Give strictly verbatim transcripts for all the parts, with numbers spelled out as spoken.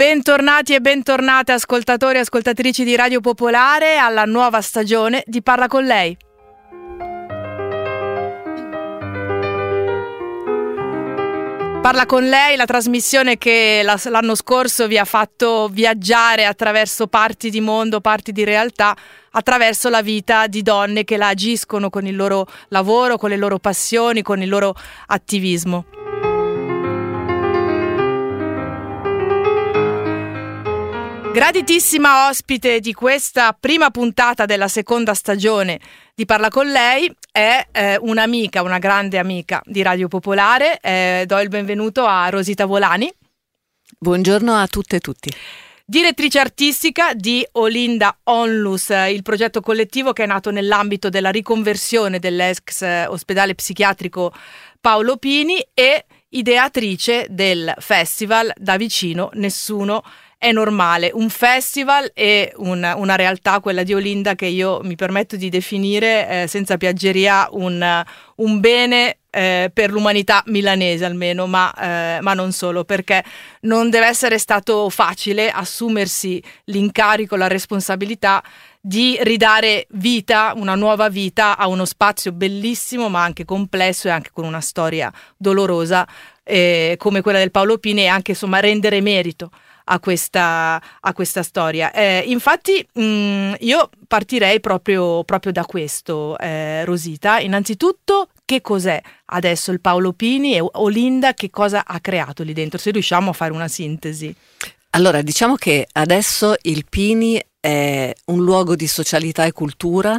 Bentornati e bentornate ascoltatori e ascoltatrici di Radio Popolare alla nuova stagione di Parla con lei. Parla con lei, la trasmissione che l'anno scorso vi ha fatto viaggiare attraverso parti di mondo, parti di realtà, attraverso la vita di donne che la agiscono con il loro lavoro, con le loro passioni, con il loro attivismo. Graditissima ospite di questa prima puntata della seconda stagione di Parla con lei è eh, un'amica, una grande amica di Radio Popolare. Eh, do il benvenuto a Rosita Volani. Buongiorno a tutte e tutti. Direttrice artistica di Olinda Onlus, il progetto collettivo che è nato nell'ambito della riconversione dell'ex ospedale psichiatrico Paolo Pini, e ideatrice del festival Da Vicino Nessuno è Normale, un festival e un, una realtà, quella di Olinda, che io mi permetto di definire eh, senza piaggeria un, un bene eh, per l'umanità milanese almeno, ma, eh, ma non solo, perché non deve essere stato facile assumersi l'incarico, la responsabilità di ridare vita, una nuova vita a uno spazio bellissimo ma anche complesso e anche con una storia dolorosa eh, come quella del Paolo Pini, e anche insomma rendere merito a questa, a questa storia. Eh, infatti mh, io partirei proprio, proprio da questo, eh, Rosita. Innanzitutto, che cos'è adesso il Paolo Pini, e Olinda che cosa ha creato lì dentro, se riusciamo a fare una sintesi? Allora, diciamo che adesso il Pini è un luogo di socialità e cultura,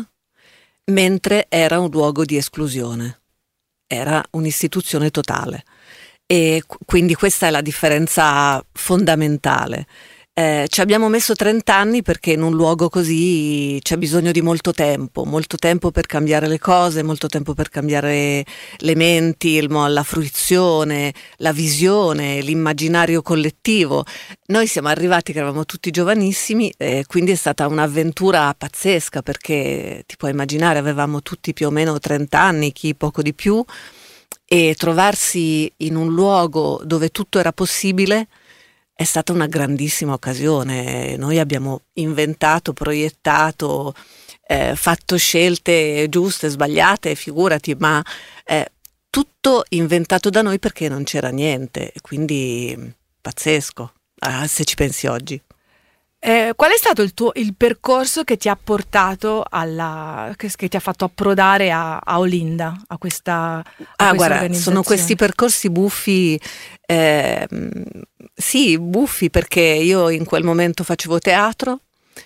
mentre era un luogo di esclusione, era un'istituzione totale. E quindi questa è la differenza fondamentale. Eh, ci abbiamo messo trenta anni perché in un luogo così c'è bisogno di molto tempo, molto tempo per cambiare le cose, molto tempo per cambiare le menti, il, la fruizione, la visione, l'immaginario collettivo. Noi siamo arrivati che eravamo tutti giovanissimi, e quindi è stata un'avventura pazzesca, perché ti puoi immaginare, avevamo tutti più o meno trenta anni, chi poco di più, e trovarsi in un luogo dove tutto era possibile è stata una grandissima occasione. Noi abbiamo inventato, proiettato, eh, fatto scelte giuste, sbagliate, figurati, ma eh, tutto inventato da noi perché non c'era niente, quindi pazzesco, ah, se ci pensi oggi. Eh, qual è stato il tuo il percorso che ti ha portato alla che, che ti ha fatto approdare a, a Olinda, a questa, a ah questa guarda, sono questi percorsi buffi, eh, sì, buffi, perché io in quel momento facevo teatro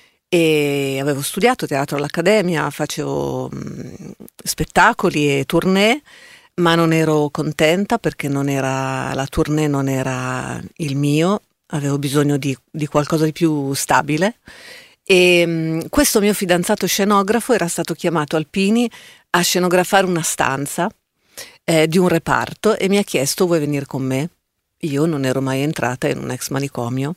e avevo studiato teatro all'Accademia, facevo mh, spettacoli e tournée, ma non ero contenta perché non era la tournée, non era il mio. Avevo bisogno di, di qualcosa di più stabile, e mh, questo mio fidanzato scenografo era stato chiamato al Pini a scenografare una stanza eh, di un reparto, e mi ha chiesto: vuoi venire con me? Io non ero mai entrata in un ex manicomio,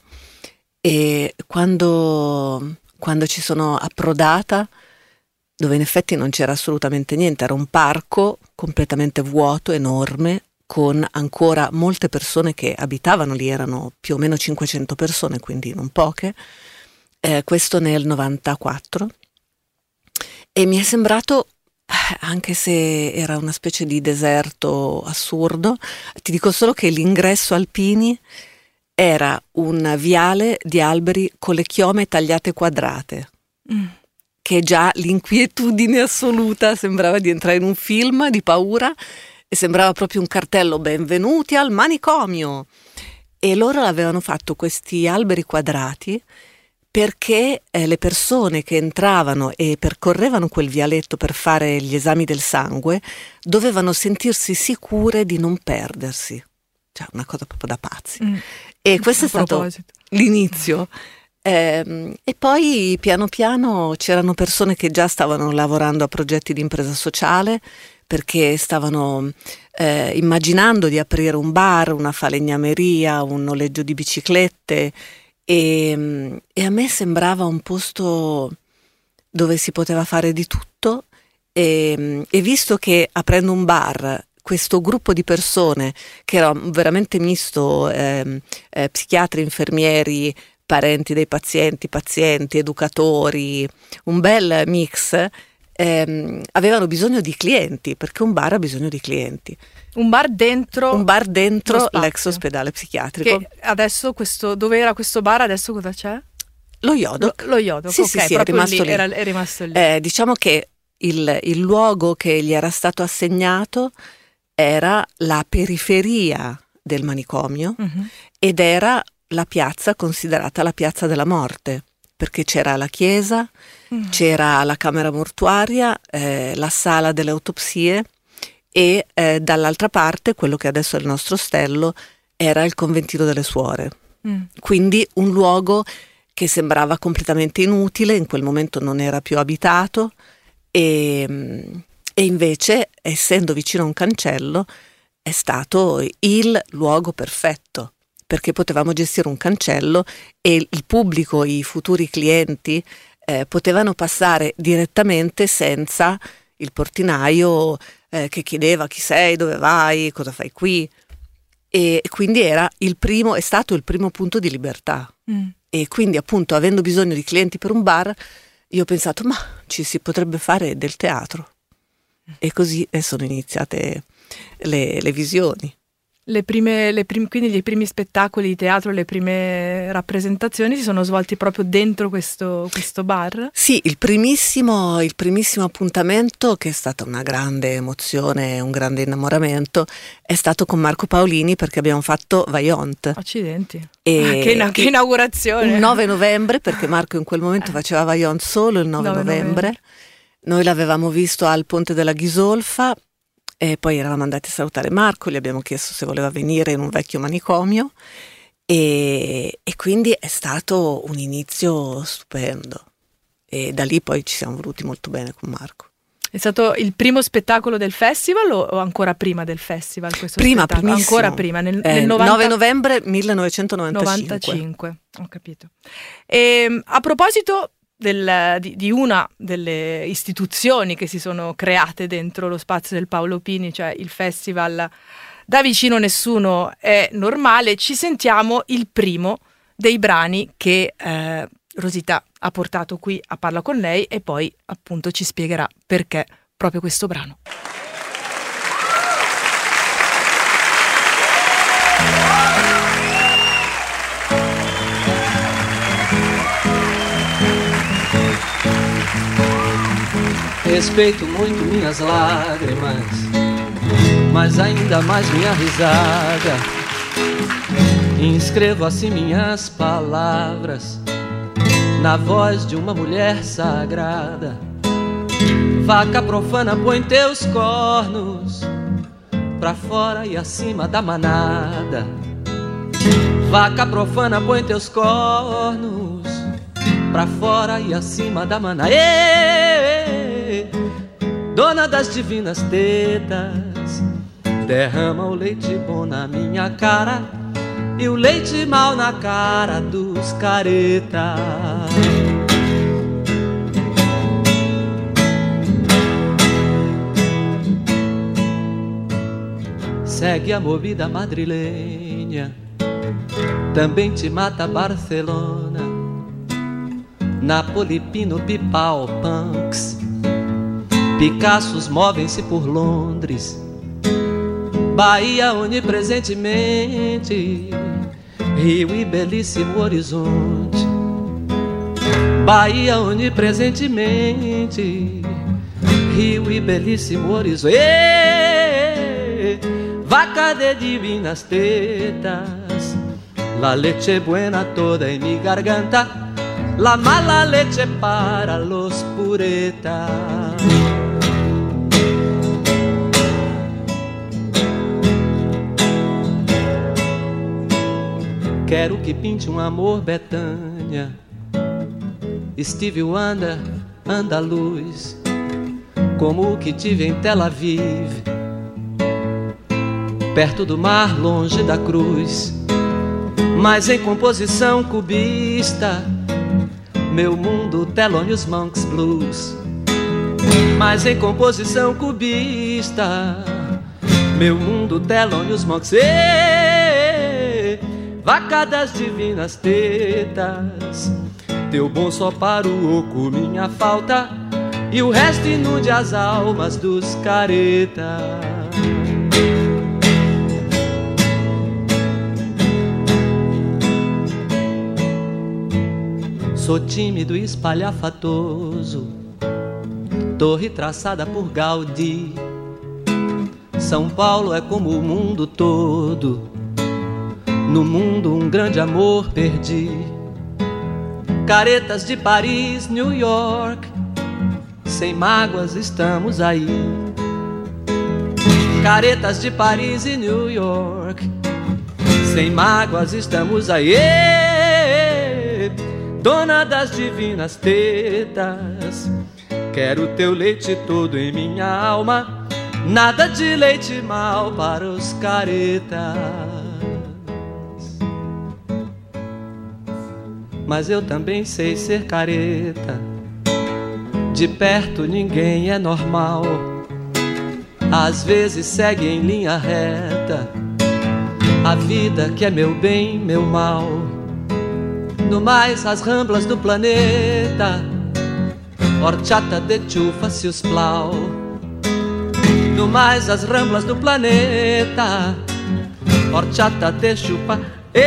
e quando, quando ci sono approdata, dove in effetti non c'era assolutamente niente, era un parco completamente vuoto, enorme, con ancora molte persone che abitavano lì, erano più o meno cinquecento persone, quindi non poche, eh, questo nel novantaquattro, e mi è sembrato, anche se era una specie di deserto assurdo, ti dico solo che l'ingresso al Pini era un viale di alberi con le chiome tagliate quadrate, mm. che già l'inquietudine assoluta, sembrava di entrare in un film di paura, e sembrava proprio un cartello: benvenuti al manicomio. E loro avevano fatto questi alberi quadrati perché eh, le persone che entravano e percorrevano quel vialetto per fare gli esami del sangue dovevano sentirsi sicure di non perdersi, cioè una cosa proprio da pazzi. Mm. E questo è stato proposito. L'inizio. Eh, e poi piano piano c'erano persone che già stavano lavorando a progetti di impresa sociale, perché stavano eh, immaginando di aprire un bar, una falegnameria, un noleggio di biciclette, e, e a me sembrava un posto dove si poteva fare di tutto, e, e visto che aprendo un bar questo gruppo di persone che era veramente misto, ehm, eh, psichiatri, infermieri, parenti dei pazienti, pazienti, educatori, un bel mix, ehm, avevano bisogno di clienti, perché un bar ha bisogno di clienti. Un bar dentro un bar dentro l'ex ospedale psichiatrico. Che adesso questo, dove era questo bar, adesso cosa c'è? Lo Yodoc. Lo, lo Yodoc, sì, ok, sì, sì, proprio è rimasto lì, lì. Era, è rimasto lì. Eh, diciamo che il, il luogo che gli era stato assegnato era la periferia del manicomio, uh-huh. ed era la piazza considerata la piazza della morte, perché c'era la chiesa, uh-huh. c'era la camera mortuaria, eh, la sala delle autopsie e eh, dall'altra parte, quello che adesso è il nostro ostello, era il conventino delle suore. Uh-huh. Quindi un luogo che sembrava completamente inutile, in quel momento non era più abitato, e, e invece, essendo vicino a un cancello, è stato il luogo perfetto, perché potevamo gestire un cancello e il pubblico, i futuri clienti, eh, potevano passare direttamente senza il portinaio eh, che chiedeva chi sei, dove vai, cosa fai qui, e quindi era il primo, è stato il primo punto di libertà. Mm. E quindi, appunto, avendo bisogno di clienti per un bar, io ho pensato, ma ci si potrebbe fare del teatro. E così sono iniziate le, le visioni. Le prime, le prim- quindi i primi spettacoli di teatro, le prime rappresentazioni si sono svolti proprio dentro questo, questo bar? Sì, il primissimo, il primissimo appuntamento, che è stata una grande emozione, un grande innamoramento, è stato con Marco Paolini, perché abbiamo fatto Vaillant. Accidenti, e, ah, che, na- che inaugurazione! Il nove novembre, perché Marco in quel momento faceva Vaillant solo il nove novembre. novembre. Noi l'avevamo visto al Ponte della Ghisolfa. E poi eravamo andati a salutare Marco, gli abbiamo chiesto se voleva venire in un vecchio manicomio e, e quindi è stato un inizio stupendo e da lì poi ci siamo voluti molto bene con Marco. È stato il primo spettacolo del festival o ancora prima del festival? Questo prima, spettacolo? primissimo. Ancora prima, nel, eh, nel novanta... nove novembre millenovecentonovantacinque. novantacinque, ho capito. E, a proposito Del, di, di una delle istituzioni che si sono create dentro lo spazio del Paolo Pini, cioè il festival Da vicino nessuno è normale, ci sentiamo il primo dei brani che eh, Rosita ha portato qui a Parla con lei e poi appunto ci spiegherà perché proprio questo brano. Respeito muito minhas lágrimas, mas ainda mais minha risada. Inscrevo assim minhas palavras na voz de uma mulher sagrada. Vaca profana, põe teus cornos pra fora e acima da manada. Vaca profana, põe teus cornos pra fora e acima da manada. Ei, dona das divinas tetas, derrama o leite bom na minha cara e o leite mal na cara dos careta. Segue a movida madrilenha, também te mata Barcelona, Napoli, Pino, Pipal, Punks, Picassos movem-se por Londres, Bahia onipresentemente, Rio e belíssimo horizonte. Bahia onipresentemente, Rio e belíssimo horizonte. Ei, vaca de divinas tetas, la leche buena toda en mi garganta, la mala leche para los puretas. Quero que pinte um amor Betânia, Stevie Wonder, andaluz, como o que tive em Tel Aviv, perto do mar, longe da cruz, mas em composição cubista, meu mundo Thelonious Monk's Blues. Mas em composição cubista, meu mundo Thelonious Monks. Ê, vaca das divinas tetas, teu bom só para o oco, minha falta, e o resto inude as almas dos caretas. Sou tímido e espalhafatoso, torre traçada por Gaudí. São Paulo é como o mundo todo, no mundo um grande amor perdi. Caretas de Paris, New York, sem mágoas estamos aí. Caretas de Paris e New York, sem mágoas estamos aí. Dona das divinas tetas, quero teu leite todo em minha alma, nada de leite mal para os caretas. Mas eu também sei ser careta, de perto ninguém é normal, às vezes segue em linha reta a vida que é meu bem, meu mal. No mais as ramblas do planeta, horchata de chufa se os plau. No mais as ramblas do planeta, horchata de chupa.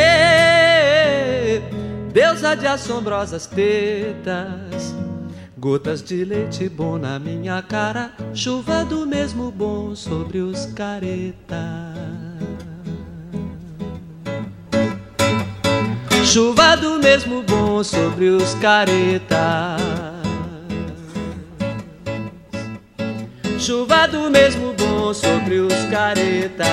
Ê, deusa de assombrosas tetas, gotas de leite bom na minha cara, chuva do mesmo bom sobre os caretas. Chuva do mesmo bom sobre os caretas. Chuva do mesmo bom sobre os caretas.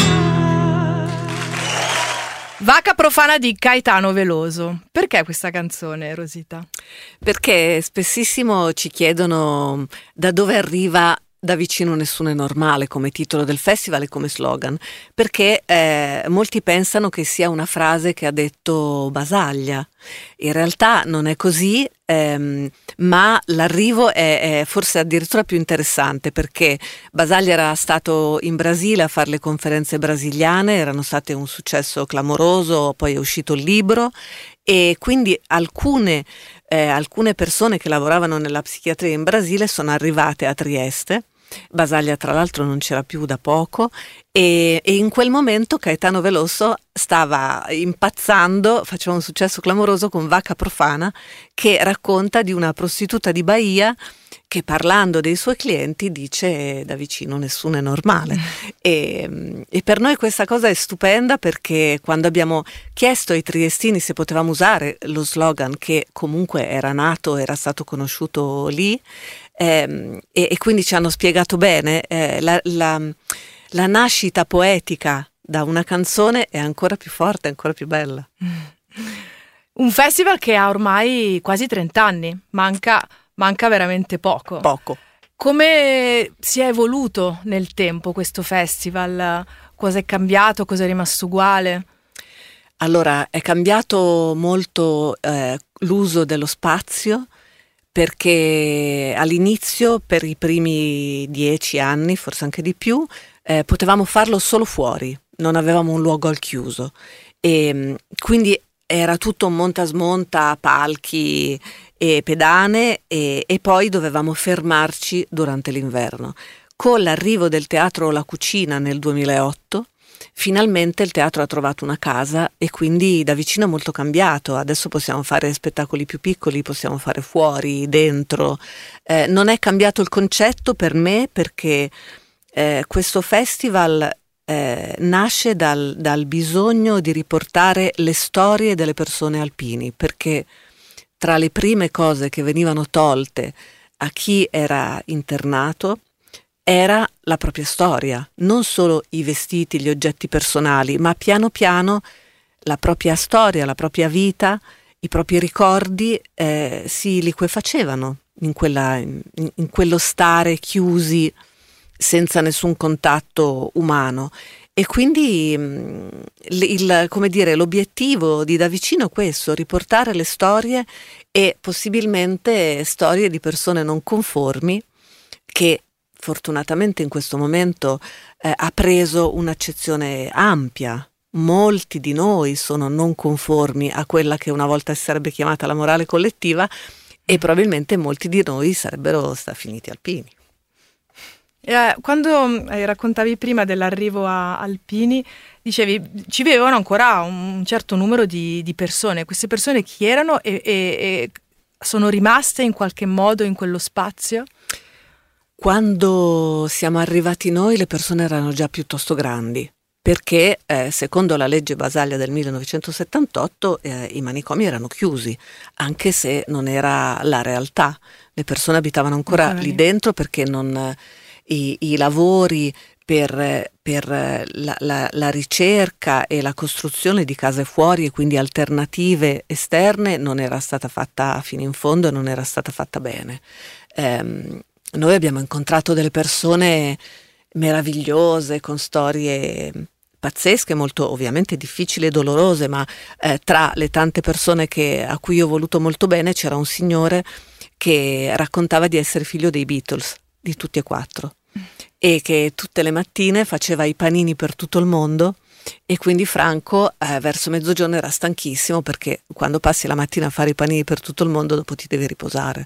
Vacca profana di Caetano Veloso. Perché questa canzone, Rosita? Perché spessissimo ci chiedono da dove arriva Da vicino nessuno è normale come titolo del festival e come slogan, perché eh, molti pensano che sia una frase che ha detto Basaglia. In realtà non è così, ehm, ma l'arrivo è, è forse addirittura più interessante, perché Basaglia era stato in Brasile a fare le conferenze brasiliane, erano state un successo clamoroso, poi è uscito il libro e quindi alcune, eh, alcune persone che lavoravano nella psichiatria in Brasile sono arrivate a Trieste. Basaglia tra l'altro non c'era più da poco e, e in quel momento Caetano Veloso stava impazzando, faceva un successo clamoroso con Vacca profana, che racconta di una prostituta di Bahia che parlando dei suoi clienti dice da vicino nessuno è normale. e, e per noi questa cosa è stupenda, perché quando abbiamo chiesto ai triestini se potevamo usare lo slogan che comunque era nato, era stato conosciuto lì, Eh, e, e quindi ci hanno spiegato bene, eh, la, la, la nascita poetica da una canzone è ancora più forte, ancora più bella. Un festival che ha ormai quasi trenta anni, manca, manca veramente poco. Poco. Come si è evoluto nel tempo questo festival? Cosa è cambiato? Cosa è rimasto uguale? Allora, è cambiato molto eh, l'uso dello spazio, perché all'inizio, per i primi dieci anni, forse anche di più, eh, potevamo farlo solo fuori, non avevamo un luogo al chiuso e quindi era tutto monta smonta, palchi e pedane e, e poi dovevamo fermarci durante l'inverno. Con l'arrivo del teatro La Cucina nel duemilaotto, finalmente il teatro ha trovato una casa e quindi da vicino è molto cambiato. Adesso possiamo fare spettacoli più piccoli, possiamo fare fuori, dentro. Eh, non è cambiato il concetto per me, perché eh, questo festival eh, nasce dal, dal bisogno di riportare le storie delle persone alpini, perché tra le prime cose che venivano tolte a chi era internato era la propria storia, non solo i vestiti, gli oggetti personali, ma piano piano la propria storia, la propria vita, i propri ricordi eh, si liquefacevano in, quella, in, in quello stare chiusi senza nessun contatto umano. E quindi il, il, come dire, l'obiettivo di Da Vicino è questo: riportare le storie e possibilmente storie di persone non conformi che fortunatamente in questo momento eh, ha preso un'accezione ampia. Molti di noi sono non conformi a quella che una volta si sarebbe chiamata la morale collettiva e probabilmente molti di noi sarebbero sta finiti alpini. Eh, quando eh, raccontavi prima dell'arrivo a Alpini, dicevi ci vivevano ancora un certo numero di, di persone. Queste persone chi erano e, e, e sono rimaste in qualche modo in quello spazio? Quando siamo arrivati noi le persone erano già piuttosto grandi, perché eh, secondo la legge Basaglia del millenovecentosettantotto eh, i manicomi erano chiusi, anche se non era la realtà. Le persone abitavano ancora ancora lì lì. dentro perché non, i, i lavori per, per la, la, la ricerca e la costruzione di case fuori e quindi alternative esterne non era stata fatta fino in fondo e non era stata fatta bene. Ehm, noi abbiamo incontrato delle persone meravigliose con storie pazzesche, molto ovviamente difficili e dolorose, ma eh, tra le tante persone che, a cui ho voluto molto bene c'era un signore che raccontava di essere figlio dei Beatles, di tutti e quattro, e che tutte le mattine faceva i panini per tutto il mondo e quindi Franco eh, verso mezzogiorno era stanchissimo perché quando passi la mattina a fare i panini per tutto il mondo dopo ti devi riposare.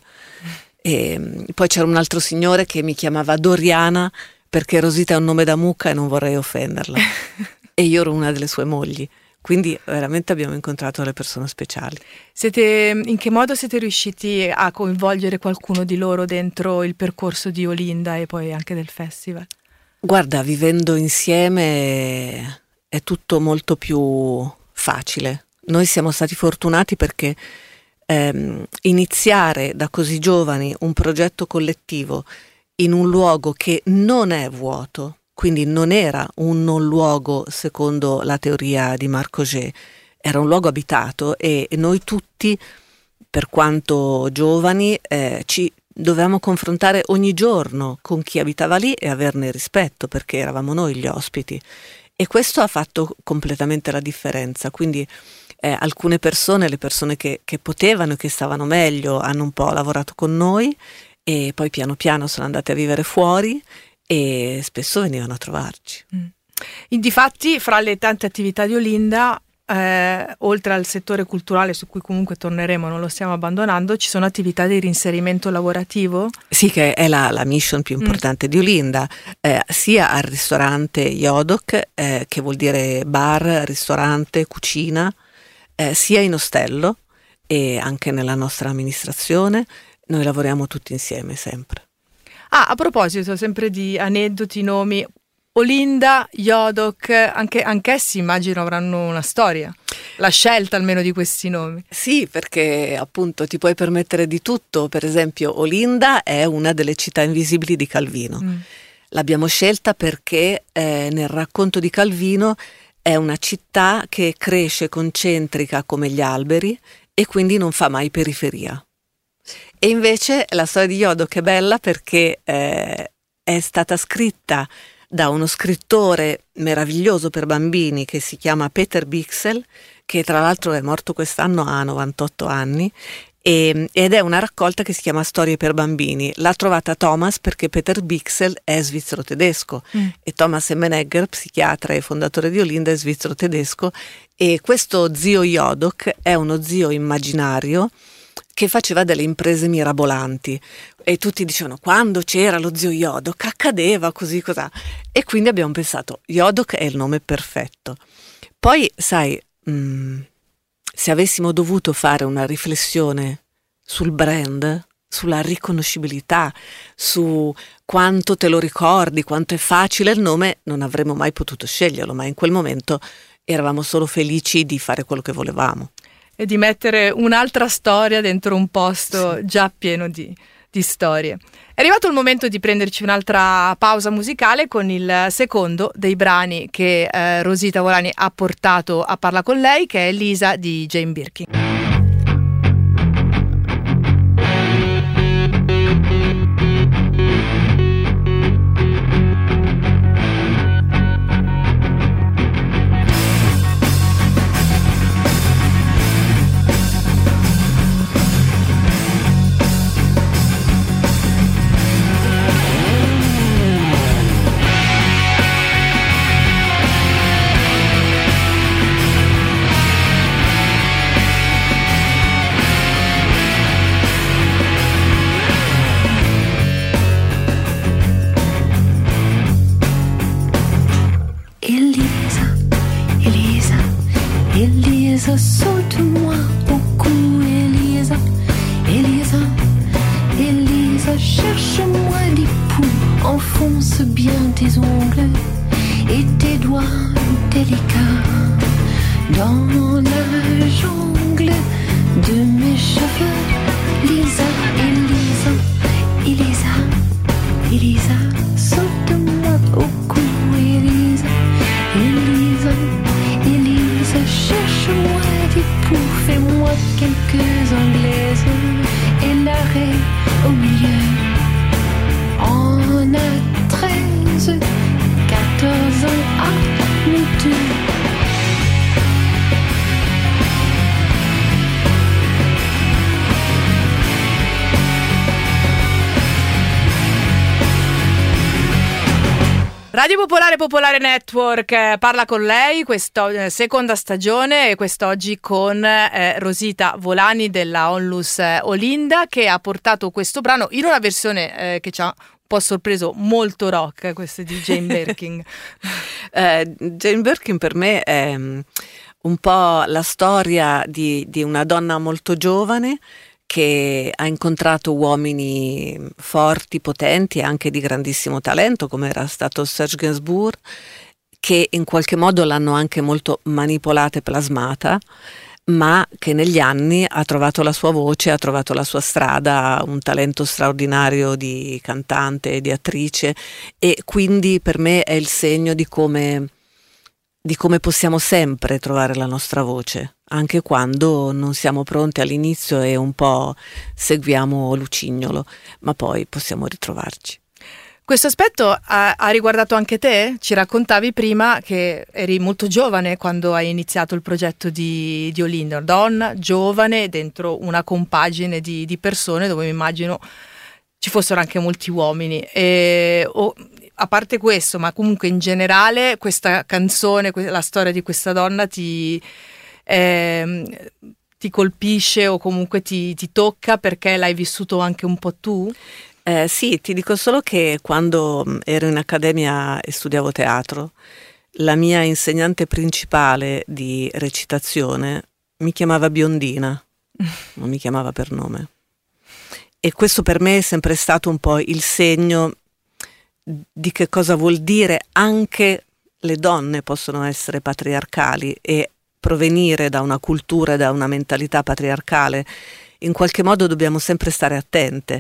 E poi c'era un altro signore che mi chiamava Doriana perché Rosita è un nome da mucca e non vorrei offenderla e io ero una delle sue mogli, quindi veramente abbiamo incontrato delle persone speciali. Siete, in che modo siete riusciti a coinvolgere qualcuno di loro dentro il percorso di Olinda e poi anche del festival? Guarda, vivendo insieme è tutto molto più facile. Noi siamo stati fortunati perché ehm, iniziare da così giovani un progetto collettivo in un luogo che non è vuoto, quindi non era un non luogo secondo la teoria di Marc Augé, era un luogo abitato e, e noi tutti, per quanto giovani, eh, ci dovevamo confrontare ogni giorno con chi abitava lì e averne rispetto perché eravamo noi gli ospiti e questo ha fatto completamente la differenza, quindi eh, alcune persone, le persone che, che potevano e che stavano meglio hanno un po' lavorato con noi e poi piano piano sono andate a vivere fuori e spesso venivano a trovarci. Mm. Difatti, fra le tante attività di Olinda, eh, oltre al settore culturale su cui comunque torneremo, non lo stiamo abbandonando, ci sono attività di reinserimento lavorativo? Sì, che è la, la mission più importante mm. di Olinda, eh, sia al ristorante Yodok, eh, che vuol dire bar, ristorante, cucina, eh, sia in ostello e anche nella nostra amministrazione. Noi lavoriamo tutti insieme sempre. Ah, a proposito, sempre di aneddoti, nomi, Olinda, Yodok, anche anch'essi immagino avranno una storia. La scelta almeno di questi nomi. Sì, perché appunto ti puoi permettere di tutto. Per esempio, Olinda è una delle città invisibili di Calvino. Mm. L'abbiamo scelta perché eh, nel racconto di Calvino è una città che cresce concentrica come gli alberi e quindi non fa mai periferia. E invece la storia di Yodok è bella perché eh, è stata scritta da uno scrittore meraviglioso per bambini che si chiama Peter Bichsel, che tra l'altro è morto quest'anno a novantotto anni, e, ed è una raccolta che si chiama Storie per bambini. L'ha trovata Thomas perché Peter Bichsel è svizzero-tedesco mm. e Thomas Emmenegger, psichiatra e fondatore di Olinda, è svizzero-tedesco e questo zio Yodok è uno zio immaginario che faceva delle imprese mirabolanti e tutti dicevano quando c'era lo zio Yodok accadeva così cos'ha e quindi abbiamo pensato Yodok è il nome perfetto. Poi sai, mh, se avessimo dovuto fare una riflessione sul brand, sulla riconoscibilità, su quanto te lo ricordi, quanto è facile il nome, non avremmo mai potuto sceglierlo, ma in quel momento eravamo solo felici di fare quello che volevamo. E di mettere un'altra storia dentro un posto sì. già pieno di, di storie. È arrivato il momento di prenderci un'altra pausa musicale con il secondo dei brani che eh, Rosita Volani ha portato a Parla con lei, che è Lisa di Jane Birkin. dans la jungle de mes cheveux. Lisa, Elisa, Elisa, Elisa, saute-moi au cou, Elisa, Elisa, Elisa, cherche-moi des poux, fais-moi quelques anglaises et l'arrêt au milieu. On a treize, quatorze ans à nous deux. Radio Popolare Popolare Network eh, parla con lei, questa eh, seconda stagione, e quest'oggi con eh, Rosita Volani della Onlus eh, Olinda, che ha portato questo brano in una versione eh, che ci ha un po' sorpreso, molto rock, questa di Jane Birkin. eh, Jane Birkin per me è um, un po' la storia di, di una donna molto giovane che ha incontrato uomini forti, potenti e anche di grandissimo talento, come era stato Serge Gainsbourg, che in qualche modo l'hanno anche molto manipolata e plasmata, ma che negli anni ha trovato la sua voce, ha trovato la sua strada, un talento straordinario di cantante e di attrice, e quindi per me è il segno di come, di come possiamo sempre trovare la nostra voce, anche quando non siamo pronti all'inizio e un po' seguiamo Lucignolo, ma poi possiamo ritrovarci. Questo aspetto ha, ha riguardato anche te? Ci raccontavi prima che eri molto giovane quando hai iniziato il progetto di, di Olinda, donna, giovane, dentro una compagine di, di persone dove mi immagino ci fossero anche molti uomini. E, oh, a parte questo, ma comunque in generale questa canzone, la storia di questa donna ti... Eh, ti colpisce o comunque ti, ti tocca perché l'hai vissuto anche un po' tu? Eh, sì, ti dico solo che quando ero in accademia e studiavo teatro, la mia insegnante principale di recitazione mi chiamava Biondina, non mi chiamava per nome. E questo per me è sempre stato un po' il segno di che cosa vuol dire anche le donne possono essere patriarcali e provenire da una cultura, da una mentalità patriarcale. In qualche modo dobbiamo sempre stare attente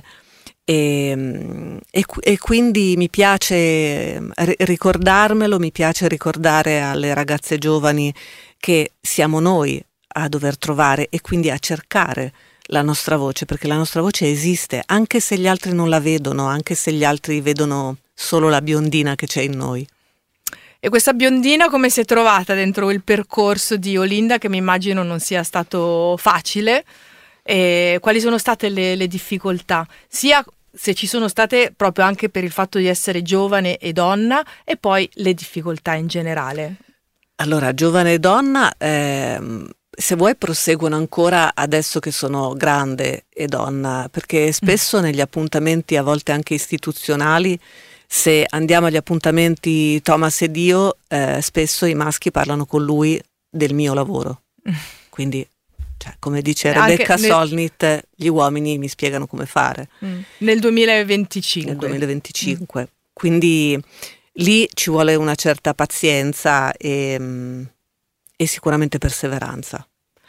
e, e, e quindi mi piace ricordarmelo, mi piace ricordare alle ragazze giovani che siamo noi a dover trovare e quindi a cercare la nostra voce, perché la nostra voce esiste, anche se gli altri non la vedono, anche se gli altri vedono solo la biondina che c'è in noi. E questa biondina come si è trovata dentro il percorso di Olinda, che mi immagino non sia stato facile? E quali sono state le, le difficoltà? Sia se ci sono state proprio anche per il fatto di essere giovane e donna, e poi le difficoltà in generale. Allora, giovane e donna, ehm, se vuoi proseguono ancora adesso che sono grande e donna, perché spesso mm. negli appuntamenti, a volte anche istituzionali, se andiamo agli appuntamenti Thomas ed io, eh, spesso i maschi parlano con lui del mio lavoro. Quindi, cioè, come dice Rebecca nel... Solnit, gli uomini mi spiegano come fare. Mm. Nel duemilaventicinque. Nel duemilaventicinque. Mm. Quindi lì ci vuole una certa pazienza e, e sicuramente perseveranza.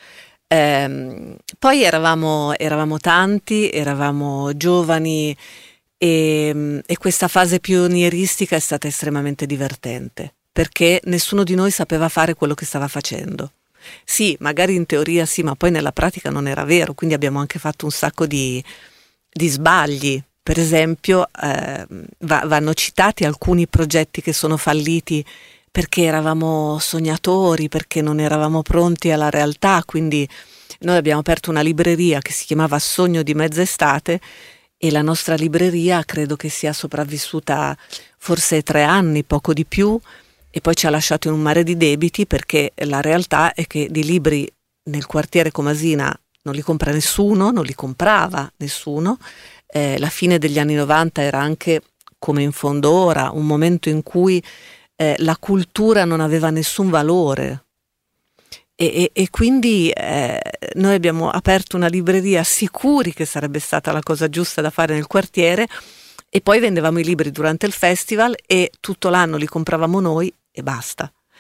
Ehm, poi eravamo, eravamo tanti, eravamo giovani, E, e questa fase pionieristica è stata estremamente divertente perché nessuno di noi sapeva fare quello che stava facendo. Sì, magari in teoria sì, ma poi nella pratica non era vero, quindi abbiamo anche fatto un sacco di, di sbagli. Per esempio eh, va, vanno citati alcuni progetti che sono falliti perché eravamo sognatori, perché non eravamo pronti alla realtà. Quindi noi abbiamo aperto una libreria che si chiamava Sogno di Mezz'estate, e la nostra libreria credo che sia sopravvissuta forse tre anni, poco di più, e poi ci ha lasciato in un mare di debiti, perché la realtà è che di libri nel quartiere Comasina non li compra nessuno, non li comprava nessuno. Eh, la fine degli anni novanta era anche, come in fondo ora, un momento in cui eh, la cultura non aveva nessun valore. E, e, e quindi eh, noi abbiamo aperto una libreria sicuri che sarebbe stata la cosa giusta da fare nel quartiere, e poi vendevamo i libri durante il festival e tutto l'anno li compravamo noi e basta.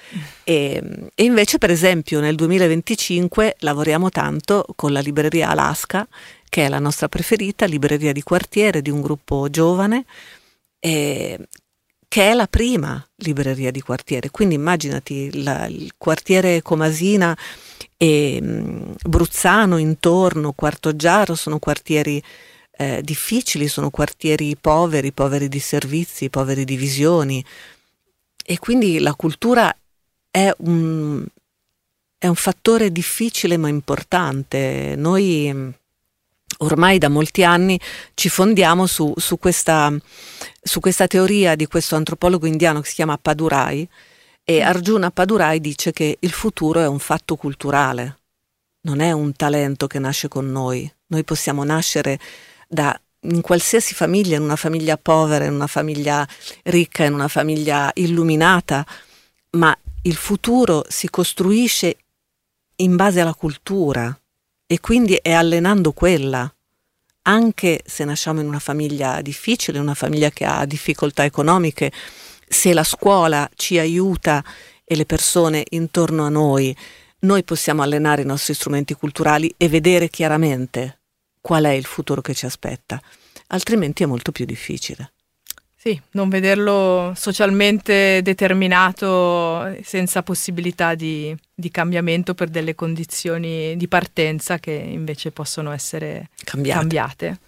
E, e invece per esempio nel duemilaventicinque lavoriamo tanto con la libreria Alaska, che è la nostra preferita, libreria di quartiere di un gruppo giovane, eh, che è la prima libreria di quartiere. Quindi immaginati la, il quartiere Comasina e mh, Bruzzano intorno, Quartoggiaro, sono quartieri eh, difficili, sono quartieri poveri, poveri di servizi, poveri di visioni, e quindi la cultura è un, è un fattore difficile ma importante. Noi mh, ormai da molti anni ci fondiamo su, su, questa, su questa teoria di questo antropologo indiano che si chiama Padurai, e Arjuna Padurai dice che il futuro è un fatto culturale, non è un talento che nasce con noi. Noi possiamo nascere da, in qualsiasi famiglia, in una famiglia povera, in una famiglia ricca, in una famiglia illuminata, ma il futuro si costruisce in base alla cultura. E quindi è allenando quella, anche se nasciamo in una famiglia difficile, una famiglia che ha difficoltà economiche, se la scuola ci aiuta e le persone intorno a noi, noi possiamo allenare i nostri strumenti culturali e vedere chiaramente qual è il futuro che ci aspetta, altrimenti è molto più difficile. Sì, non vederlo socialmente determinato, senza possibilità di, di cambiamento per delle condizioni di partenza che invece possono essere cambiate. cambiate.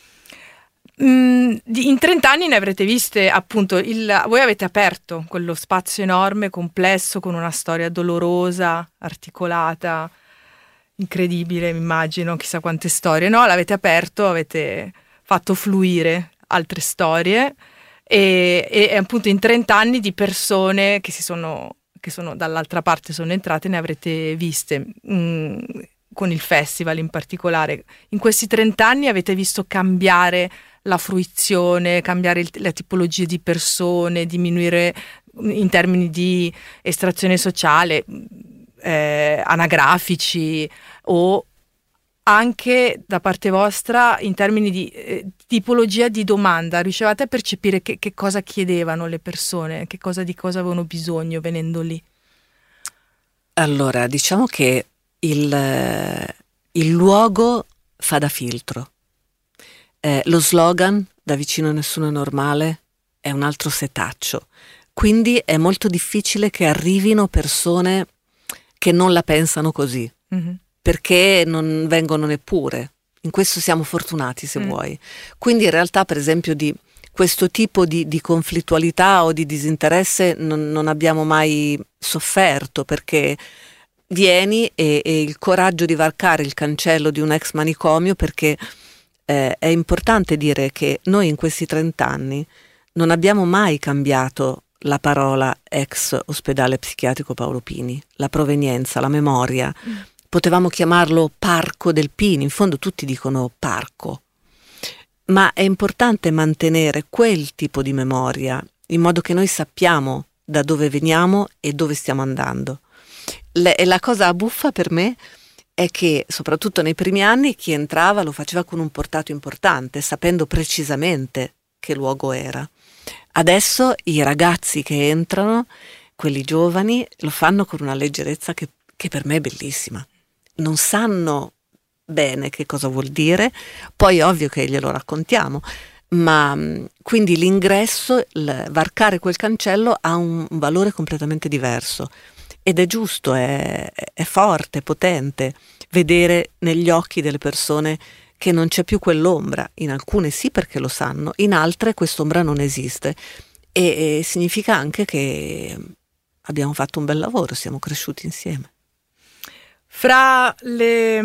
Mm, di, in trent'anni ne avrete viste, appunto, il, voi avete aperto quello spazio enorme, complesso, con una storia dolorosa, articolata, incredibile, mi immagino, chissà quante storie, no? L'avete aperto, avete fatto fluire altre storie. E, e appunto in trent'anni di persone che si sono che sono dall'altra parte sono entrate, ne avrete viste mh, con il festival in particolare. In questi trent'anni avete visto cambiare la fruizione, cambiare il, la tipologia di persone, diminuire in termini di estrazione sociale, eh, anagrafici, o anche da parte vostra in termini di eh, tipologia di domanda. Riuscivate a percepire che, che cosa chiedevano le persone, che cosa, di cosa avevano bisogno venendo lì? Allora, diciamo che il, il luogo fa da filtro. Eh, lo slogan "da vicino nessuno è normale" è un altro setaccio. Quindi è molto difficile che arrivino persone che non la pensano così. Mm-hmm. Perché non vengono neppure. In questo siamo fortunati, se mm. vuoi. Quindi in realtà, per esempio, di questo tipo di, di conflittualità o di disinteresse non, non abbiamo mai sofferto, perché vieni e, e il coraggio di varcare il cancello di un ex manicomio, perché eh, è importante dire che noi in questi trent'anni non abbiamo mai cambiato la parola ex ospedale psichiatrico Paolo Pini, la provenienza, la memoria. Mm. Potevamo chiamarlo Parco del Pini, in fondo tutti dicono parco, ma è importante mantenere quel tipo di memoria, in modo che noi sappiamo da dove veniamo e dove stiamo andando. Le, e la cosa buffa per me è che, soprattutto nei primi anni, chi entrava lo faceva con un portato importante, sapendo precisamente che luogo era. Adesso i ragazzi che entrano, quelli giovani, lo fanno con una leggerezza che, che per me è bellissima. Non sanno bene che cosa vuol dire, poi è ovvio che glielo raccontiamo, ma quindi l'ingresso, il varcare quel cancello ha un valore completamente diverso, ed è giusto, è, è forte, potente vedere negli occhi delle persone che non c'è più quell'ombra. In alcune sì, perché lo sanno, in altre quest'ombra non esiste, e, e significa anche che abbiamo fatto un bel lavoro, siamo cresciuti insieme. Fra le,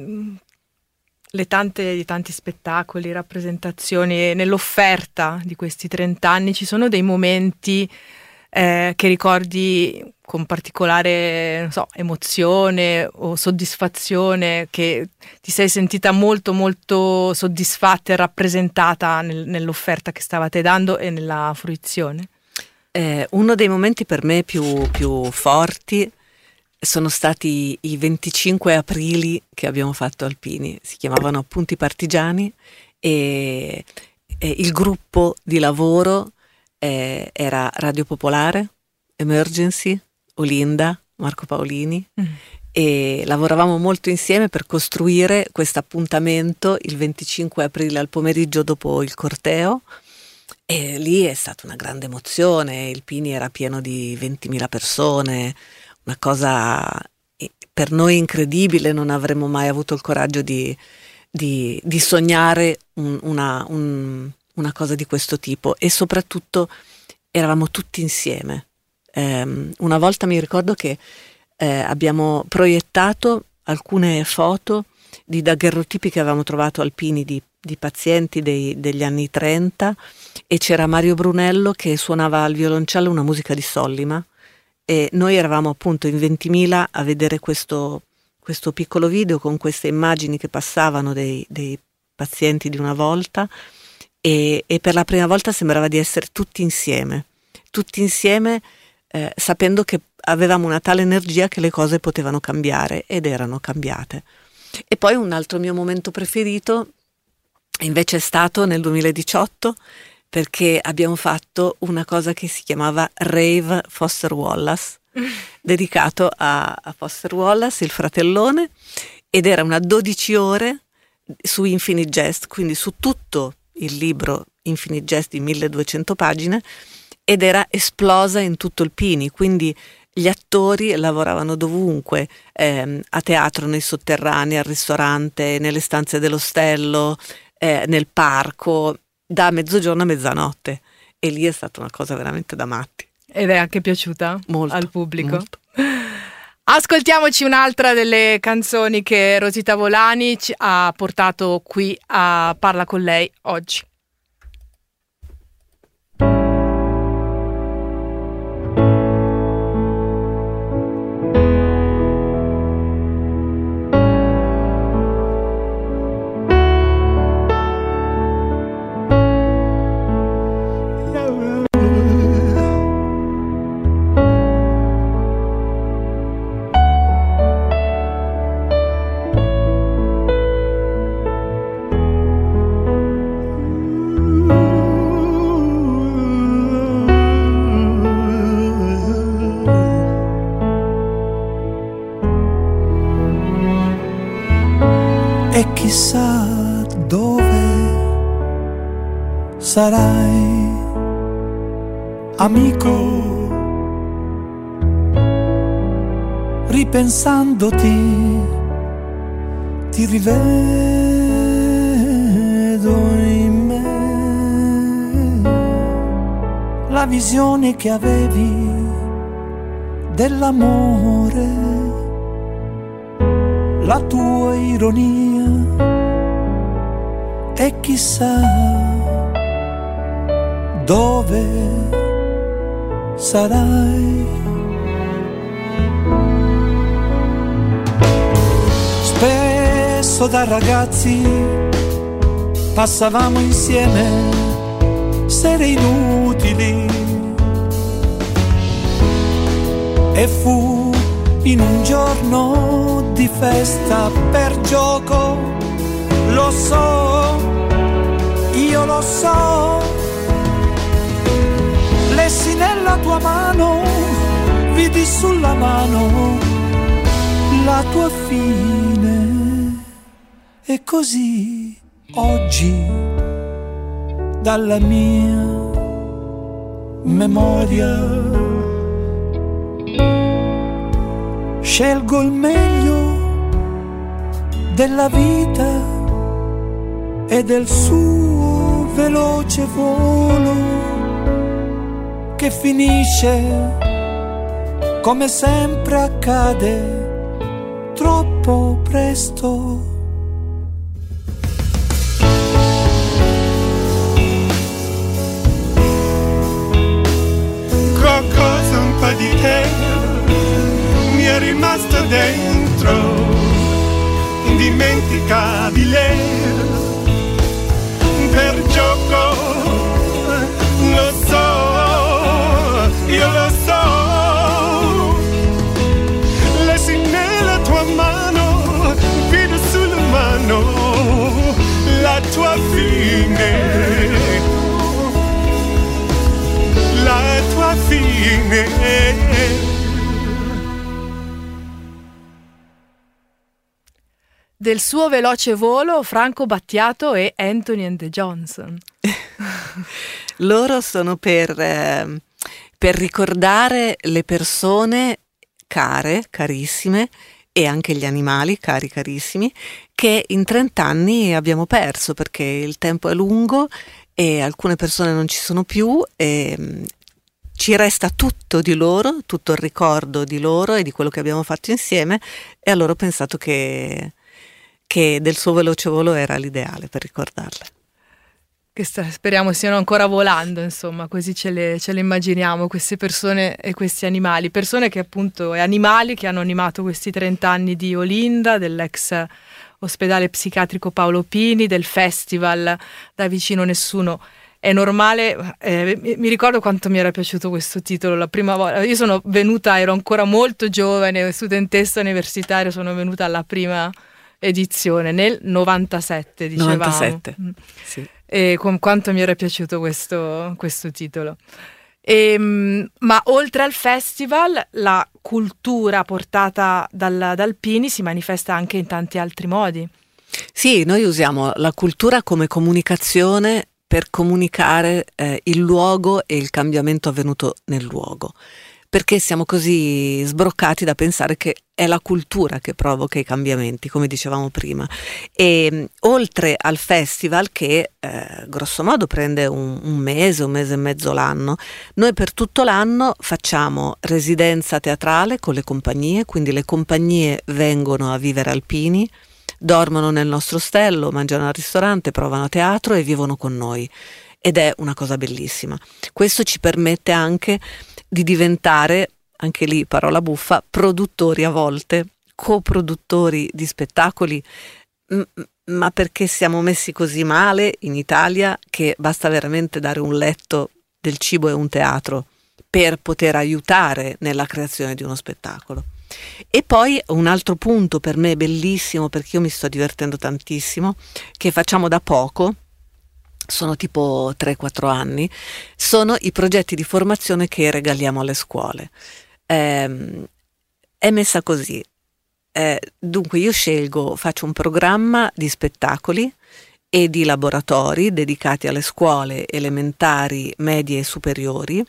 le tante, i tanti spettacoli, rappresentazioni, nell'offerta di questi trent'anni ci sono dei momenti eh, che ricordi con particolare, non so, emozione o soddisfazione, che ti sei sentita molto molto soddisfatta e rappresentata nel, nell'offerta che stavate dando e nella fruizione? Eh, uno dei momenti per me più, più forti sono stati i venticinque aprili che abbiamo fatto al Pini. Si chiamavano Appunti Partigiani, e, e il gruppo di lavoro eh, era Radio Popolare, Emergency, Olinda, Marco Paolini, Mm. e lavoravamo molto insieme per costruire questo appuntamento il venticinque aprile al pomeriggio dopo il corteo, e lì è stata una grande emozione. Il Pini era pieno di ventimila persone, una cosa per noi incredibile, non avremmo mai avuto il coraggio di, di, di sognare un, una, un, una cosa di questo tipo, e soprattutto eravamo tutti insieme. Um, una volta mi ricordo che eh, abbiamo proiettato alcune foto di daguerrotipi che avevamo trovato al Pini di, di pazienti dei, degli anni trenta, e c'era Mario Brunello che suonava al violoncello una musica di Sollima, e noi eravamo appunto in ventimila a vedere questo, questo piccolo video con queste immagini che passavano dei, dei pazienti di una volta, e, e per la prima volta sembrava di essere tutti insieme, tutti insieme eh, sapendo che avevamo una tale energia che le cose potevano cambiare, ed erano cambiate. E poi un altro mio momento preferito invece è stato nel duemiladiciotto, perché abbiamo fatto una cosa che si chiamava Rave Foster Wallace, dedicato a, a Foster Wallace, il fratellone, ed era una dodici ore su Infinite Jest, quindi su tutto il libro Infinite Jest di milleduecento pagine, ed era esplosa in tutto il Pini, quindi gli attori lavoravano dovunque, ehm, a teatro, nei sotterranei, al ristorante, nelle stanze dell'ostello, eh, nel parco, da mezzogiorno a mezzanotte, e lì è stata una cosa veramente da matti. Ed è anche piaciuta Molto, al pubblico? molto. Ascoltiamoci un'altra delle canzoni che Rosita Volani ci ha portato qui a Parla con lei oggi. E chissà dove sarai, amico, ripensandoti ti rivedo in me la visione che avevi dell'amore, la tua ironia, e chissà dove sarai. Spesso da ragazzi passavamo insieme sere inutili, e fu in un giorno di festa per gioco, lo so, io lo so, lessi nella tua mano, vidi sulla mano la tua fine, e così oggi dalla mia memoria scelgo il meglio della vita e del suo veloce volo, che finisce come sempre accade troppo presto. Qualcosa un po' di te mi è rimasto dentro, indimenticabile, per gioco, lo so, io lo so, lessi nella tua mano, vedo sulla mano la tua fine, la tua fine. del suo veloce volo Franco Battiato e Anthony and the Johnson. Loro sono per, eh, per ricordare le persone care, carissime, e anche gli animali cari, carissimi, che in trent'anni abbiamo perso, perché il tempo è lungo e alcune persone non ci sono più e ci resta tutto di loro, tutto il ricordo di loro e di quello che abbiamo fatto insieme, e allora ho pensato che, che del suo veloce volo era l'ideale per ricordarle. Che sta, speriamo stiano ancora volando, insomma, così ce le, ce le immaginiamo, queste persone e questi animali, persone che appunto, e animali che hanno animato questi trent'anni di Olinda, dell'ex ospedale psichiatrico Paolo Pini, del festival Da Vicino Nessuno È Normale. Eh, mi ricordo quanto mi era piaciuto questo titolo la prima volta. Io sono venuta, ero ancora molto giovane, studentessa universitaria, sono venuta alla prima edizione nel novantasette, dicevamo. novantasette, sì. E con quanto mi era piaciuto questo, questo titolo. E, ma oltre al festival, la cultura portata dal, dal Pini si manifesta anche in tanti altri modi. Sì, noi usiamo la cultura come comunicazione per comunicare eh, il luogo e il cambiamento avvenuto nel luogo, perché siamo così sbroccati da pensare che è la cultura che provoca i cambiamenti, come dicevamo prima. E oltre al festival, che eh, grosso modo prende un, un mese, un mese e mezzo l'anno, noi per tutto l'anno facciamo residenza teatrale con le compagnie, quindi le compagnie vengono a vivere al Pini, dormono nel nostro ostello, mangiano al ristorante, provano a teatro e vivono con noi. Ed è una cosa bellissima. Questo ci permette anche di diventare, anche lì parola buffa, produttori a volte, coproduttori di spettacoli, m- ma perché siamo messi così male in Italia che basta veramente dare un letto, del cibo e un teatro per poter aiutare nella creazione di uno spettacolo. E poi un altro punto per me bellissimo, perché io mi sto divertendo tantissimo, che facciamo da poco, sono tipo tre quattro anni, sono i progetti di formazione che regaliamo alle scuole. Eh, è messa così. Eh, dunque io scelgo, faccio un programma di spettacoli e di laboratori dedicati alle scuole elementari, medie e superiori,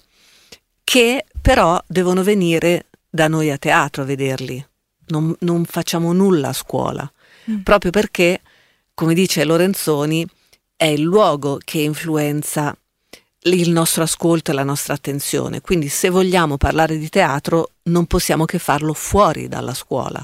che però devono venire da noi a teatro a vederli. Non, non facciamo nulla a scuola, mm. proprio perché, come dice Lorenzoni, è il luogo che influenza il nostro ascolto e la nostra attenzione. Quindi se vogliamo parlare di teatro non possiamo che farlo fuori dalla scuola.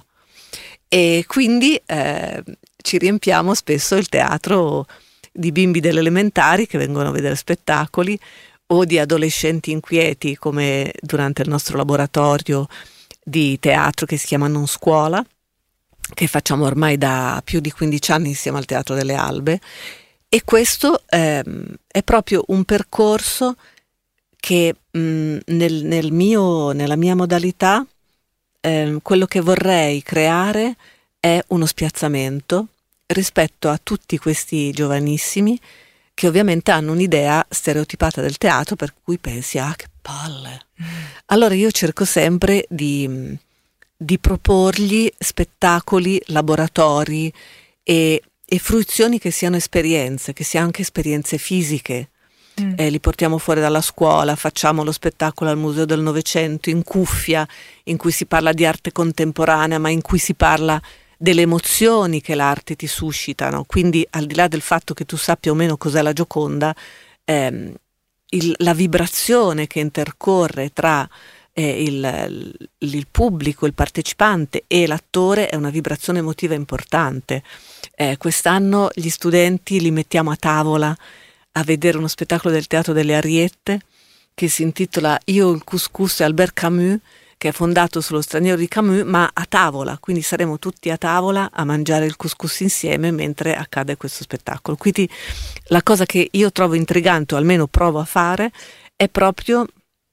E quindi eh, ci riempiamo spesso il teatro di bimbi delle elementari che vengono a vedere spettacoli, o di adolescenti inquieti, come durante il nostro laboratorio di teatro che si chiama Non Scuola, che facciamo ormai da più di quindici anni insieme al Teatro delle Albe. E questo ehm, è proprio un percorso che mh, nel, nel mio, nella mia modalità, ehm, quello che vorrei creare è uno spiazzamento rispetto a tutti questi giovanissimi che ovviamente hanno un'idea stereotipata del teatro, per cui pensi, ah che palle. Allora io cerco sempre di, di proporgli spettacoli, laboratori e e fruizioni che siano esperienze, che siano anche esperienze fisiche. Mm. Eh, li portiamo fuori dalla scuola, facciamo lo spettacolo al Museo del Novecento in cuffia, in cui si parla di arte contemporanea, ma in cui si parla delle emozioni che l'arte ti suscita, no? Quindi al di là del fatto che tu sappia o meno cos'è la Gioconda, ehm, il, la vibrazione che intercorre tra eh, il, il pubblico, il partecipante e l'attore è una vibrazione emotiva importante. Eh, quest'anno gli studenti li mettiamo a tavola a vedere uno spettacolo del Teatro delle Ariette che si intitola Io, il couscous e Albert Camus, che è fondato sullo Straniero di Camus, ma a tavola, quindi saremo tutti a tavola a mangiare il couscous insieme mentre accade questo spettacolo. Quindi la cosa che io trovo intrigante, o almeno provo a fare, è proprio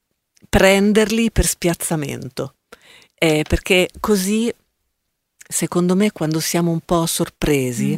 prenderli per spiazzamento, eh, perché così secondo me quando siamo un po' sorpresi mm.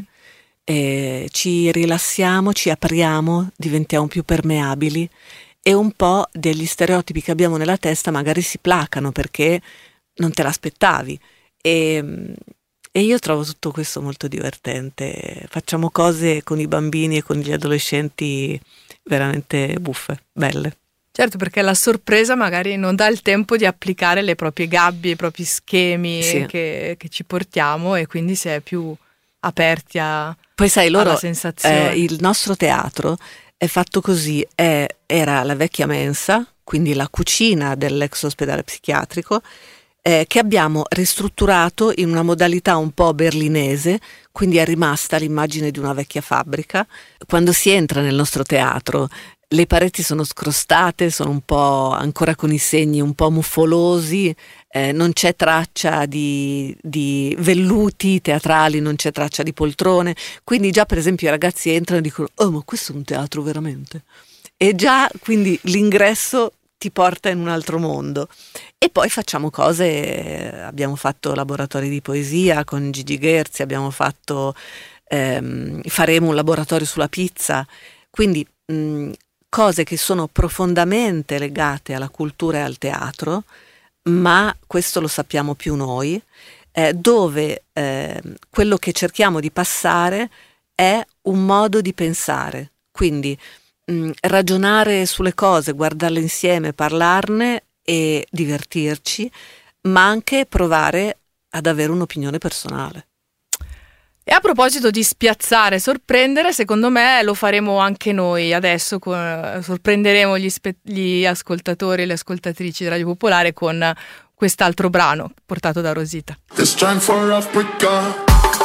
eh, ci rilassiamo, ci apriamo, diventiamo più permeabili e un po' degli stereotipi che abbiamo nella testa magari si placano perché non te l'aspettavi. E, E io trovo tutto questo molto divertente. Facciamo cose con i bambini e con gli adolescenti veramente buffe, belle. Certo, perché la sorpresa magari non dà il tempo di applicare le proprie gabbie, i propri schemi Sì. che, che ci portiamo, e quindi si è più aperti a, Poi sai, loro, alla sensazione. eh, il nostro teatro è fatto così, è- era la vecchia mensa, quindi la cucina dell'ex ospedale psichiatrico, eh, che abbiamo ristrutturato in una modalità un po' berlinese, quindi è rimasta l'immagine di una vecchia fabbrica. Quando si entra nel nostro teatro, le pareti sono scrostate, sono un po' ancora con i segni un po' muffolosi, eh, non c'è traccia di, di velluti teatrali, non c'è traccia di poltrone, quindi già per esempio i ragazzi entrano e dicono oh, ma questo è un teatro veramente? E già quindi l'ingresso ti porta in un altro mondo. E poi facciamo cose, abbiamo fatto laboratori di poesia con Gigi Gherzi, abbiamo fatto, ehm, faremo un laboratorio sulla pizza, quindi mh, cose che sono profondamente legate alla cultura e al teatro, ma questo lo sappiamo più noi, eh, dove eh, quello che cerchiamo di passare è un modo di pensare, quindi mh, ragionare sulle cose, guardarle insieme, parlarne e divertirci, ma anche provare ad avere un'opinione personale. E a proposito di spiazzare, sorprendere, secondo me lo faremo anche noi adesso, con, sorprenderemo gli, spe- gli ascoltatori e le ascoltatrici di Radio Popolare con quest'altro brano portato da Rosita. This time for Africa.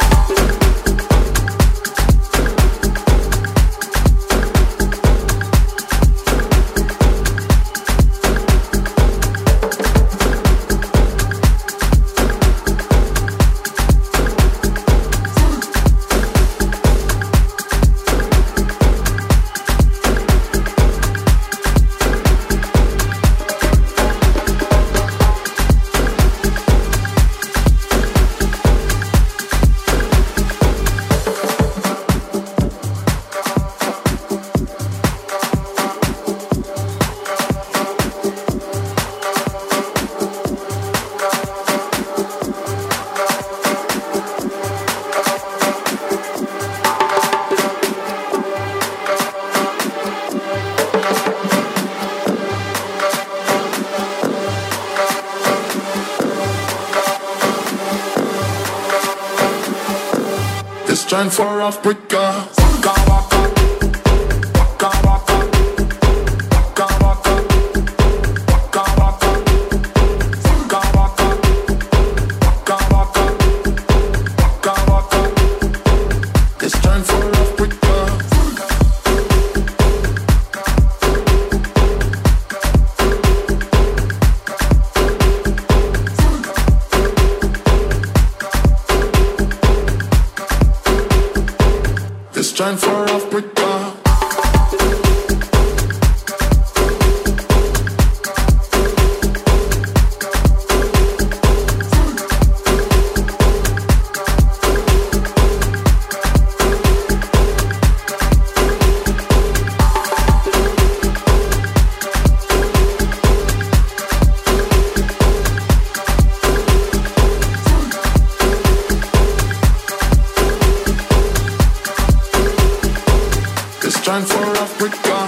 Time for Africa. Waka waka, waka waka, waka waka, waka waka, waka waka, waka waka, waka waka. It's time for Africa. It's time for Africa. It's time for Africa.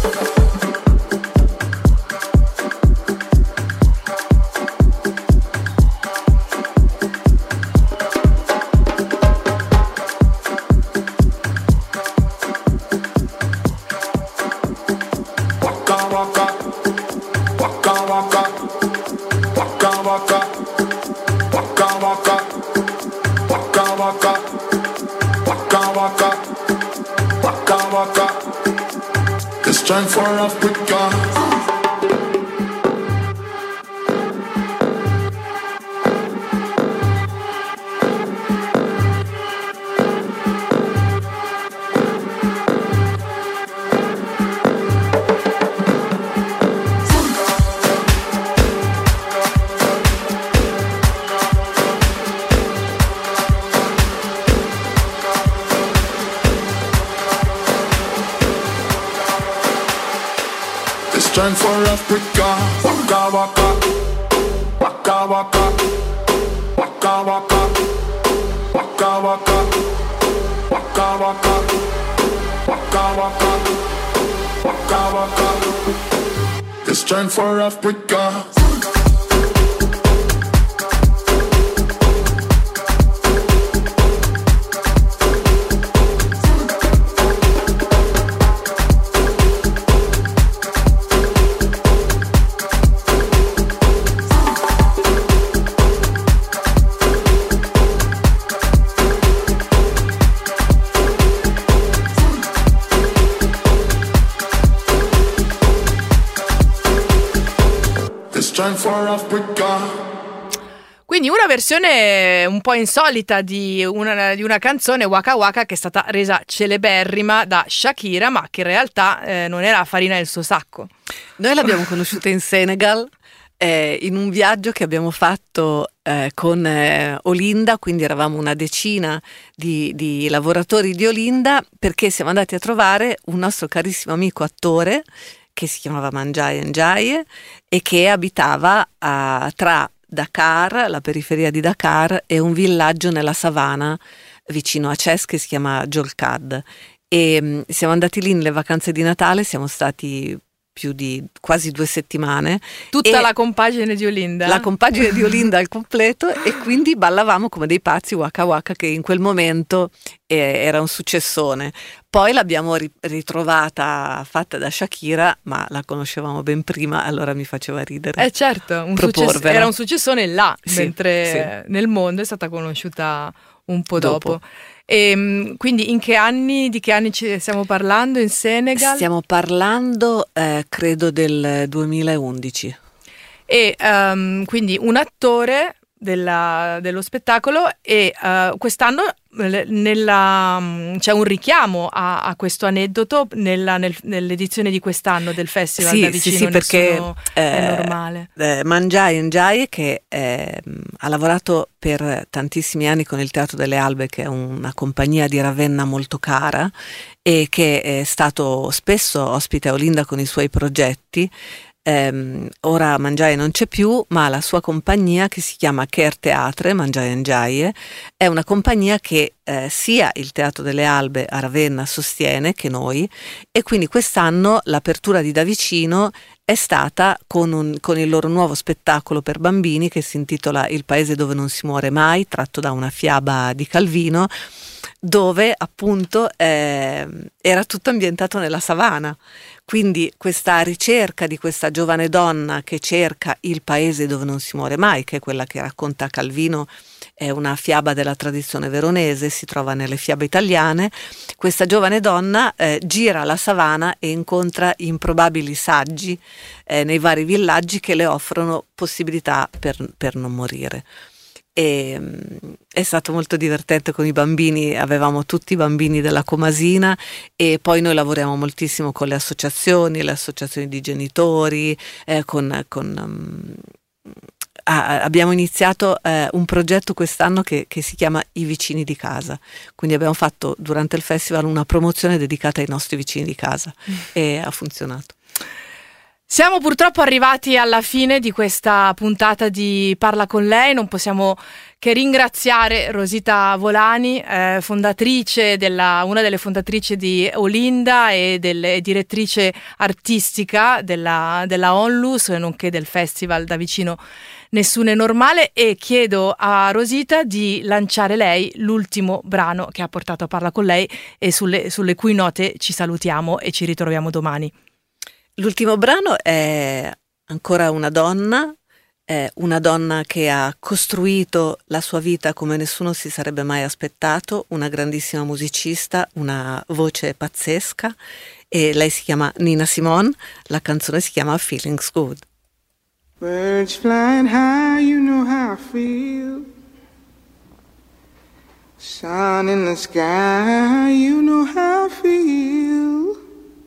Waka waka, waka waka, waka waka, waka waka, waka waka, waka waka, waka waka. It's time for Africa. It's time for Africa. Waka waka, waka waka, waka waka, waka waka, waka waka, waka waka, waka waka. It's time for Africa. Quindi una versione un po' insolita di una, di una canzone, Waka Waka, che è stata resa celeberrima da Shakira, ma che in realtà eh, non era farina del suo sacco. Noi l'abbiamo conosciuta in Senegal, eh, in un viaggio che abbiamo fatto eh, con eh, Olinda, quindi eravamo una decina di, di lavoratori di Olinda, perché siamo andati a trovare un nostro carissimo amico attore che si chiamava Mangiaye Njaye e che abitava a, tra Dakar, la periferia di Dakar, e un villaggio nella savana vicino a Ces che si chiama Jolkad. E mh, siamo andati lì nelle vacanze di Natale, siamo stati più di quasi due settimane. Tutta la compagine di Olinda. La compagine di Olinda al completo, e quindi ballavamo come dei pazzi Waka Waka, che in quel momento eh, era un successone. Poi l'abbiamo ri- ritrovata fatta da Shakira, ma la conoscevamo ben prima, allora mi faceva ridere. Eh certo, un success- era un successone là, sì, mentre sì. Nel mondo è stata conosciuta un po' dopo. dopo. E, quindi in che anni, di che anni ci stiamo parlando in Senegal? Stiamo parlando eh, credo del duemilaundici. E um, quindi un attore della, dello spettacolo, e uh, quest'anno nella, c'è un richiamo a, a questo aneddoto nella, nel, nell'edizione di quest'anno del festival. Sì, da vicino, sì, sì, perché eh, è normale. Eh, Mangiaye Njaye, che eh, ha lavorato per tantissimi anni con il Teatro delle Albe, che è una compagnia di Ravenna molto cara e che è stato spesso ospite a Olinda con i suoi progetti. Um, ora Mangiaye non c'è più, ma la sua compagnia, che si chiama Care Teatre Mangiaye Njaye, è una compagnia che eh, sia il Teatro delle Albe a Ravenna sostiene che noi, e quindi quest'anno l'apertura di Da Vicino è stata con, un, con il loro nuovo spettacolo per bambini che si intitola Il paese dove non si muore mai, tratto da una fiaba di Calvino, dove appunto eh, era tutto ambientato nella savana. Quindi questa ricerca di questa giovane donna che cerca il paese dove non si muore mai, che è quella che racconta Calvino, è una fiaba della tradizione veronese, si trova nelle fiabe italiane. Questa giovane donna eh, gira la savana e incontra improbabili saggi eh, nei vari villaggi che le offrono possibilità per, per non morire. E, è stato molto divertente con i bambini, avevamo tutti i bambini della Comasina, e poi noi lavoriamo moltissimo con le associazioni, le associazioni di genitori, eh, con, con um, ah, abbiamo iniziato eh, un progetto quest'anno che, che si chiama I vicini di casa, quindi abbiamo fatto durante il festival una promozione dedicata ai nostri vicini di casa mm. e ha funzionato. Siamo purtroppo arrivati alla fine di questa puntata di Parla con lei, non possiamo che ringraziare Rosita Volani, eh, fondatrice della, una delle fondatrici di Olinda e delle, direttrice artistica della, della Onlus, nonché del festival Da Vicino Nessuno è Normale, e chiedo a Rosita di lanciare lei l'ultimo brano che ha portato a Parla con lei e sulle, sulle cui note ci salutiamo e ci ritroviamo domani. L'ultimo brano è ancora una donna, è una donna che ha costruito la sua vita come nessuno si sarebbe mai aspettato, una grandissima musicista, una voce pazzesca, e lei si chiama Nina Simone, la canzone si chiama Feelings Good. Birds flying high, you know how I feel. Sun in the sky, you know how I feel.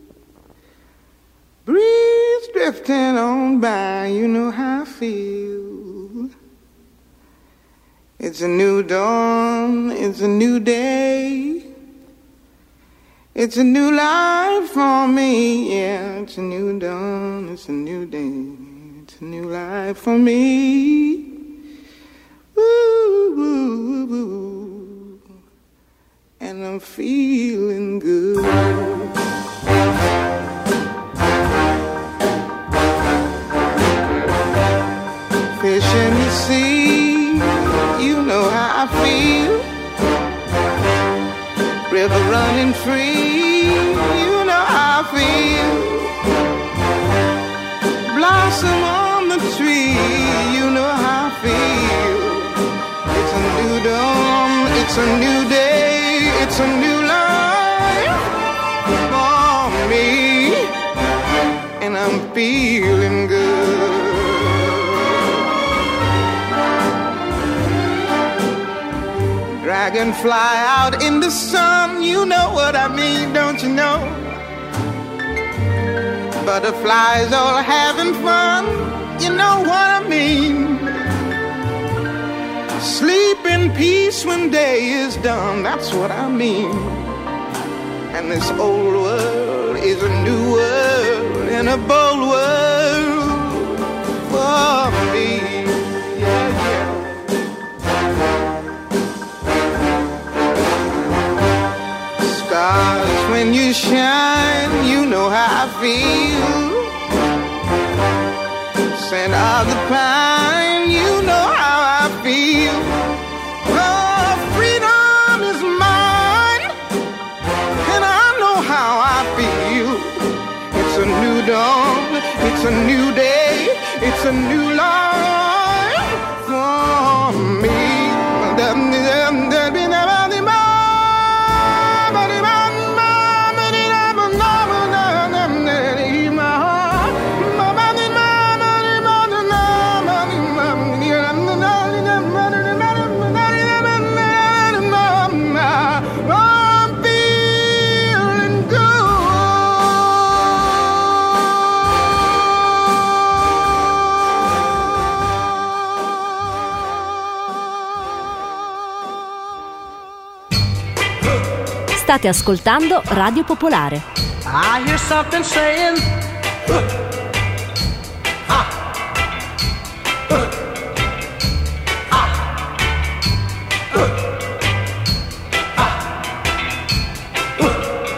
Breeze drifting on by, you know how I feel. It's a new dawn, it's a new day. It's a new life for me, yeah. It's a new dawn, it's a new day. It's a new life for me. Ooh, ooh, ooh, ooh. and I'm feeling good. Fish in the sea, you know how I feel. River running free, you know how I feel. Blossom on the tree, you know how I feel. It's a new dawn, it's a new day, it's a new life for me, and I'm feeling good. Dragonfly out in the sun, you know what I mean, don't you know? Butterflies all having fun, you know what I mean. Sleep in peace when day is done, that's what I mean. And this old world is a new world, and a bold world for me. Yeah, yeah. Stars, when you shine, you know how I feel. Scent of the pine, you know how I feel. Oh, freedom is mine, and I know how I feel. It's a new dawn, it's a new day, it's a new life for me. State ascoltando Radio Popolare. I hear something saying uh, ah, uh, ah, uh, ah, uh,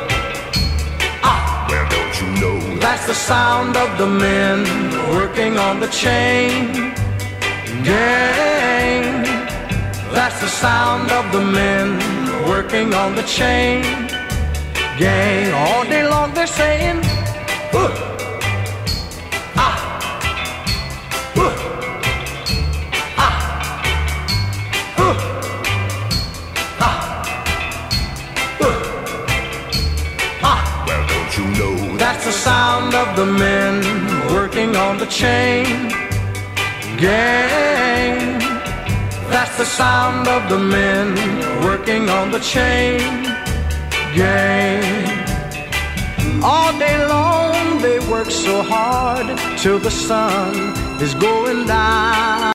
ah. Well, don't you know That's the sound of the men working on the chain gang. That's the sound of the men working on the chain gang. All day long they're saying uh, ah, uh, ah, uh, ah, uh, ah. Well, don't you know That's the sound of the men working on the chain gang. That's the sound of the men working on the chain gang. All day long they work so hard till the sun is going down.